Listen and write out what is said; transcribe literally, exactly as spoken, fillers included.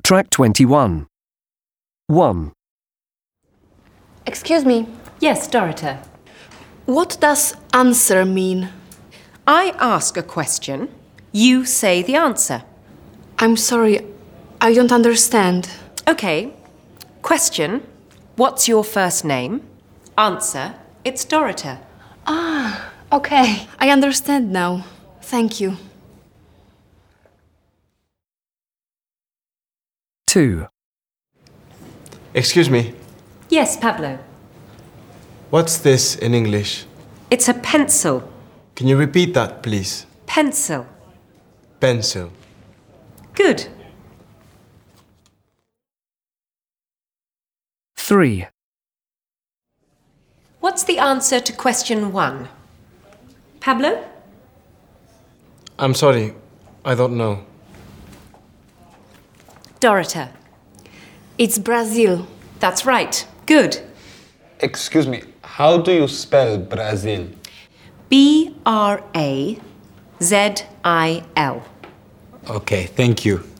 Track twenty-one. one. Excuse me. Yes, Dorota. What does answer mean? I ask a question, you say the answer. I'm sorry, I don't understand. Okay. Question, what's your first name? Answer, it's Dorota. Ah, okay. I understand now. Thank you. two. Excuse me, Yes, Pablo. what's this in English? It's a pencil. Can you repeat that, please? Pencil. Pencil. Good. three. What's the answer to question one? Pablo? I'm sorry, I don't know. Dorota. It's Brazil. That's right. Good. Excuse me, how do you spell Brazil? B R A Z I L. Okay, thank you.